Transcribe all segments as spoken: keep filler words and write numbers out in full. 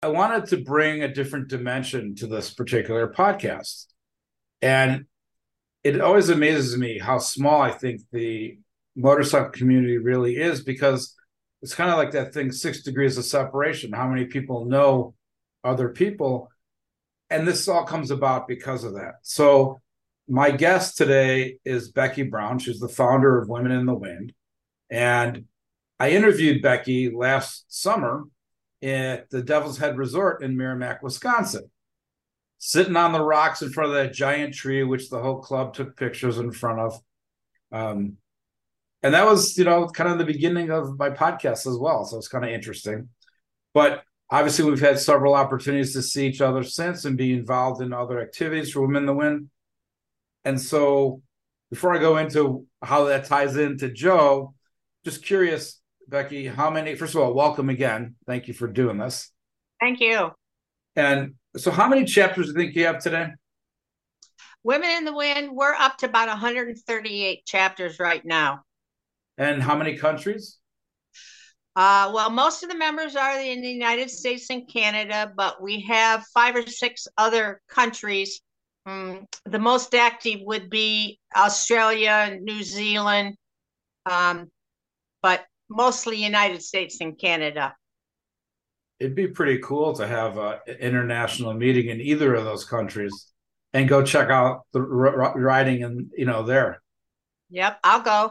I wanted to bring a different dimension to this particular podcast. And it always amazes me how small I think the motorcycle community really is, because it's kind of like that thing, six degrees of separation. How many people know other people? And this all comes about because of that. So my guest today is Becky Brown. She's the founder of Women in the Wind. And I interviewed Becky last summer at the Devil's Head Resort in Merrimack, Wisconsin, sitting on the rocks in front of that giant tree, which the whole club took pictures in front of. Um, and that was, you know, kind of the beginning of my podcast as well. So it's kind of interesting. But obviously, we've had several opportunities to see each other since and be involved in other activities for Women in the Wind. And so before I go into how that ties into Joe, just curious, Becky, how many, first of all, welcome again. Thank you for doing this. Thank you. And so how many chapters do you think you have today? Women in the Wind, we're up to about one hundred thirty-eight chapters right now. And how many countries? Uh, well, most of the members are in the United States and Canada, but we have five or six other countries. Um, the most active would be Australia and New Zealand, um, but mostly United States and Canada. It'd be pretty cool to have an international meeting in either of those countries and go check out the riding and, you know, there. Yep, I'll go.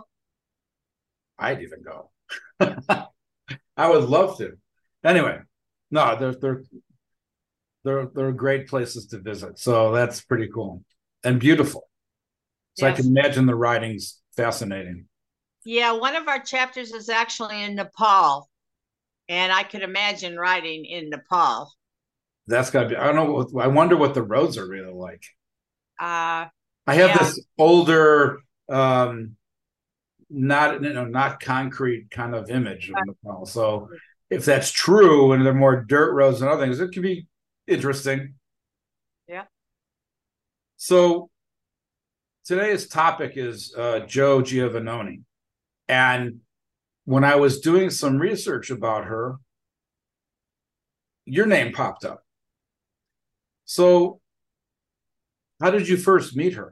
I'd even go. I would love to. Anyway, no, they're they're they're they're great places to visit. So that's pretty cool and beautiful. So yes. I can imagine the riding's fascinating. Yeah, one of our chapters is actually in Nepal, and I could imagine riding in Nepal. That's gotta be. I don't know. What, I wonder what the roads are really like. Uh, I have yeah. this older. Um, not you know not concrete kind of image of Nepal. So if that's true and they're more dirt roads and other things, it could be interesting. Yeah. So today's topic is uh, Joe Giovannone. And when I was doing some research about her, your name popped up. So how did you first meet her?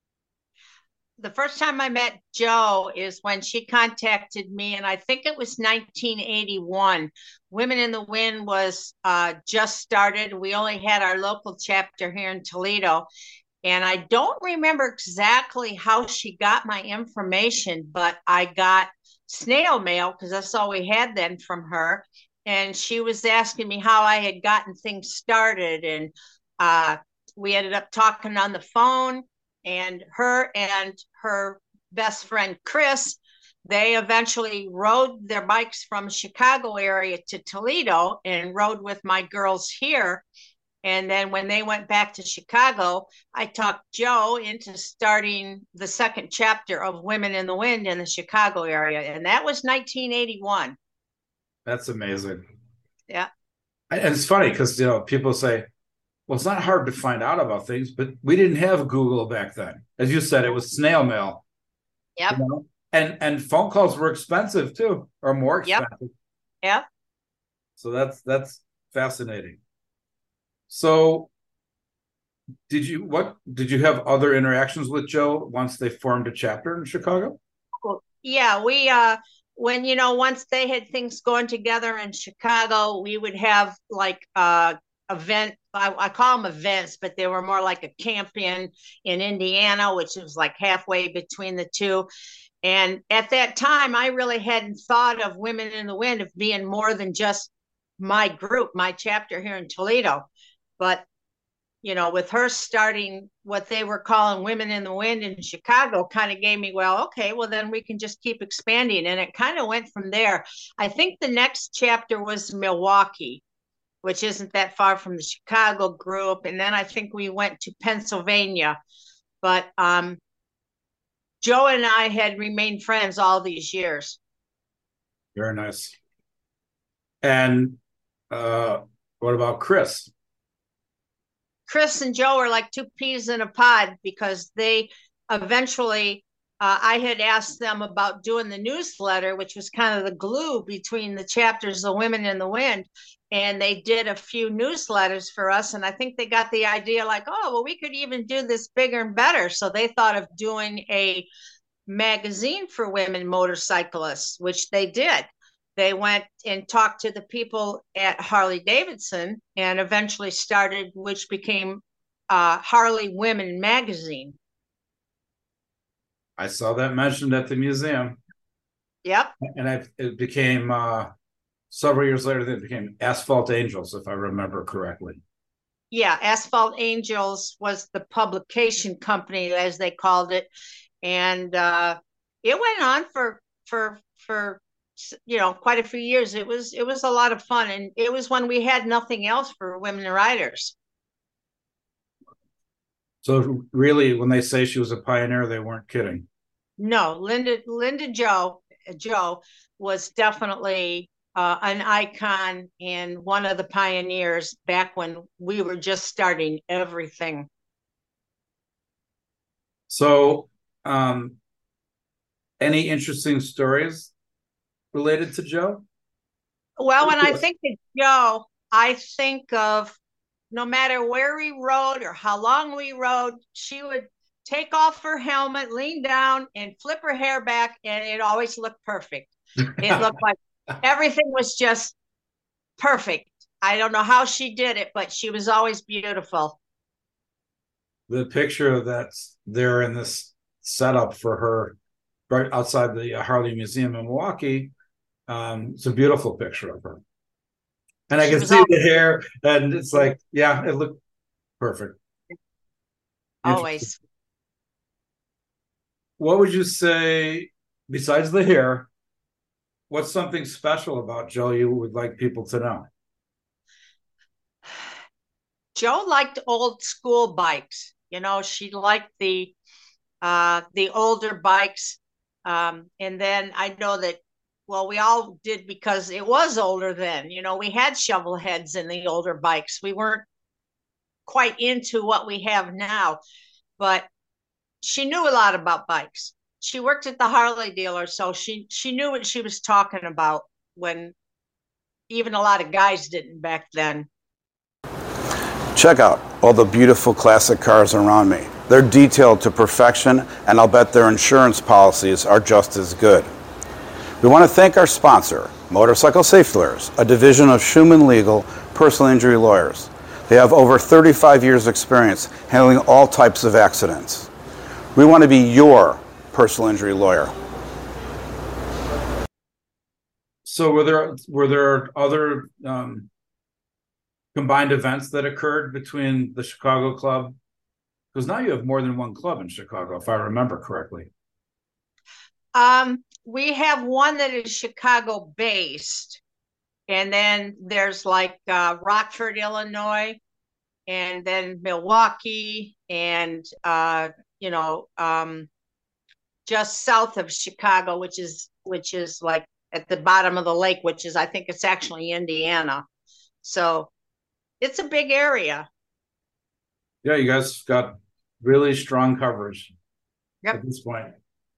The first time I met Joe is when she contacted me, and I think it was nineteen eighty-one. Women in the Wind was uh, just started. We only had our local chapter here in Toledo, and I don't remember exactly how she got my information, but I got snail mail because that's all we had then from her, and she was asking me how I had gotten things started, and uh, we ended up talking on the phone. And her and her best friend, Chris, they eventually rode their bikes from Chicago area to Toledo and rode with my girls here. And then when they went back to Chicago, I talked Joe into starting the second chapter of Women in the Wind in the Chicago area. And that was nineteen eighty-one. That's amazing. Yeah. And it's funny because, you know, people say, well, it's not hard to find out about things, but we didn't have Google back then. As you said, it was snail mail. Yep. You know? And and phone calls were expensive too, or more expensive. Yep. Yep. So that's that's fascinating. So did you what did you have other interactions with Joe once they formed a chapter in Chicago? Well, yeah, we uh when you know once they had things going together in Chicago, we would have like uh event I, I call them events, but they were more like a camp in in Indiana, which was like halfway between the two. And at that time, I really hadn't thought of Women in the Wind of being more than just my group, my chapter here in Toledo. But you know, with her starting what they were calling Women in the Wind in Chicago, kind of gave me, well, okay, well, then we can just keep expanding. And it kind of went from there. I think the next chapter was Milwaukee, which isn't that far from the Chicago group. And then I think we went to Pennsylvania. But um, Joe and I had remained friends all these years. Very nice. And uh, what about Chris? Chris and Joe are like two peas in a pod because they eventually uh, I had asked them about doing the newsletter, which was kind of the glue between the chapters of Women in the Wind. And they did a few newsletters for us. And I think they got the idea like, oh, well, we could even do this bigger and better. So they thought of doing a magazine for women motorcyclists, which they did. They went and talked to the people at Harley Davidson and eventually started, which became uh, Harley Women Magazine. I saw that mentioned at the museum. Yep. And I, it became, uh, several years later, it became Asphalt Angels, if I remember correctly. Yeah, Asphalt Angels was the publication company, as they called it. And uh, it went on for, for, for, you know, quite a few years. It was, it was a lot of fun. And it was when we had nothing else for women riders. So really, when they say she was a pioneer, they weren't kidding. No, Linda Linda Jo Jo was definitely uh, an icon and one of the pioneers back when we were just starting everything. So, um, any interesting stories related to Jo? Well, when I think of Jo, I think of no matter where we rode or how long we rode, she would take off her helmet, lean down, and flip her hair back, and it always looked perfect. It looked like everything was just perfect. I don't know how she did it, but she was always beautiful. The picture that's there in this setup for her right outside the Harley Museum in Milwaukee, um, it's a beautiful picture of her. And I She can was see always, the hair, and it's like, yeah, it looked perfect. always. What would you say, besides the hair, what's something special about Jo you would like people to know? Jo liked old school bikes. You know, she liked the uh, the older bikes. Um, and then I know that, well, we all did because it was older then. You know, we had shovel heads in the older bikes. We weren't quite into what we have now, but she knew a lot about bikes. She worked at the Harley dealer, so she she knew what she was talking about when even a lot of guys didn't back then. Check out all the beautiful classic cars around me. They're detailed to perfection, and I'll bet their insurance policies are just as good. We want to thank our sponsor, Motorcycle Safety Lawyers, a division of Schumann Legal personal injury lawyers. They have over thirty-five years experience handling all types of accidents. We want to be your personal injury lawyer. So were there were there other um, combined events that occurred between the Chicago club? Because now you have more than one club in Chicago, if I remember correctly. Um, we have one that is Chicago based, and then there's like uh, Rockford, Illinois, and then Milwaukee, and uh, you know, um, just south of Chicago, which is which is like at the bottom of the lake, which is I think it's actually Indiana. So it's a big area. Yeah, you guys got really strong coverage Yep. at this point.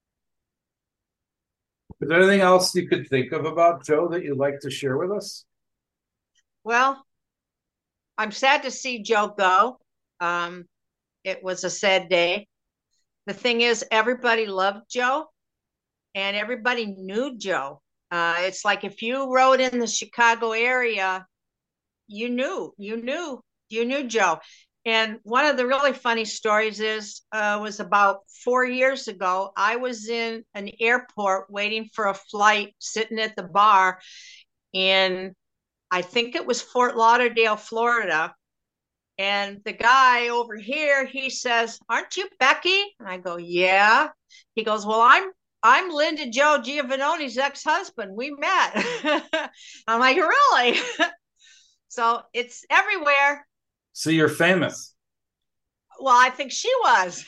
Is there anything else you could think of about Jo that you'd like to share with us? Well, I'm sad to see Jo go. Um, it was a sad day. The thing is, everybody loved Jo and everybody knew Jo. Uh, it's like if you rode in the Chicago area, you knew, you knew, you knew Jo. And one of the really funny stories is uh, was about four years ago. I was in an airport waiting for a flight, sitting at the bar in, I think it was Fort Lauderdale, Florida. And the guy over here, he says, "Aren't you Becky?" And I go, "Yeah." He goes, "Well, I'm I'm Linda Jo Giovannoni's ex-husband. We met." I'm like, "Really?" So it's everywhere. So you're famous. Well, I think she was.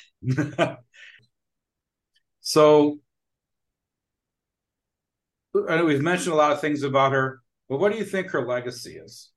So we've mentioned a lot of things about her, but what do you think her legacy is?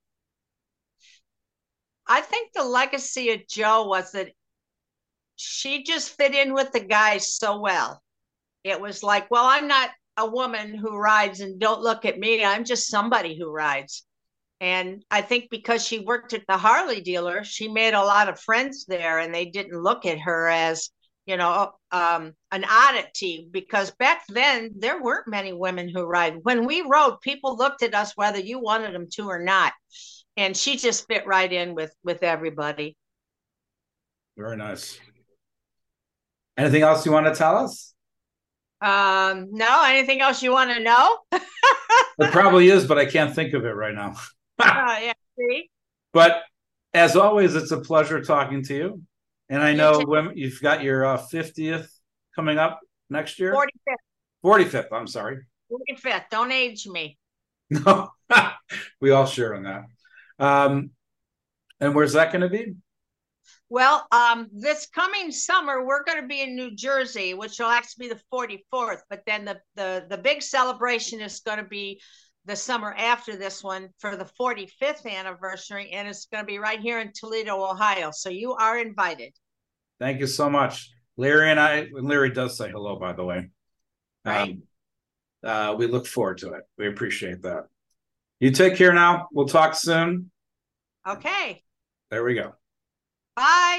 I think the legacy of Jo was that she just fit in with the guys so well. it was like, well, I'm not a woman who rides, and don't look at me. I'm just somebody who rides. And I think because she worked at the Harley dealer, she made a lot of friends there, and they didn't look at her as, you know, um, an oddity, because back then there weren't many women who ride. When we rode, people looked at us whether you wanted them to or not. And she just fit right in with, with everybody. Very nice. Anything else you want to tell us? Um, no, anything else you want to know? There probably is, but I can't think of it right now. Oh, yeah, see? But as always, it's a pleasure talking to you. And I know when you've got your uh, fiftieth coming up next year. forty-fifth. forty-fifth, I'm sorry. forty-fifth. Don't age me. No, we all share on that. Um, and where's that going to be? Well, um, this coming summer, we're going to be in New Jersey, which will actually be the forty-fourth. But then the, the, the big celebration is going to be the summer after this one for the forty-fifth anniversary. And it's going to be right here in Toledo, Ohio. So you are invited. Thank you so much. Larry and I, Larry does say hello, by the way. Right. Um, uh, we look forward to it. We appreciate that. You take care now. We'll talk soon. Okay. There we go. Bye.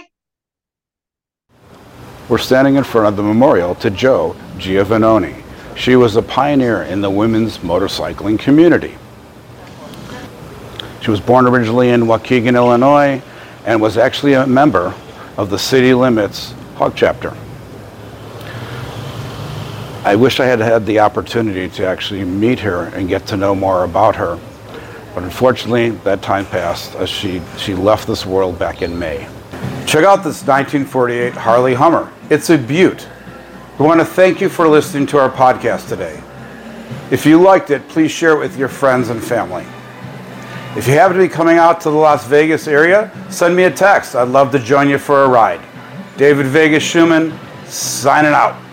We're standing in front of the memorial to Jo Giovannoni. She was a pioneer in the women's motorcycling community. She was born originally in Waukegan, Illinois, and was actually a member of the City Limits Hawk Chapter. I wish I had had the opportunity to actually meet her and get to know more about her. But unfortunately, that time passed as she, she left this world back in May. Check out this nineteen forty-eight Harley Hummer. It's a beaut. We want to thank you for listening to our podcast today. If you liked it, please share it with your friends and family. If you happen to be coming out to the Las Vegas area, send me a text. I'd love to join you for a ride. David Vegas Schumann, signing out.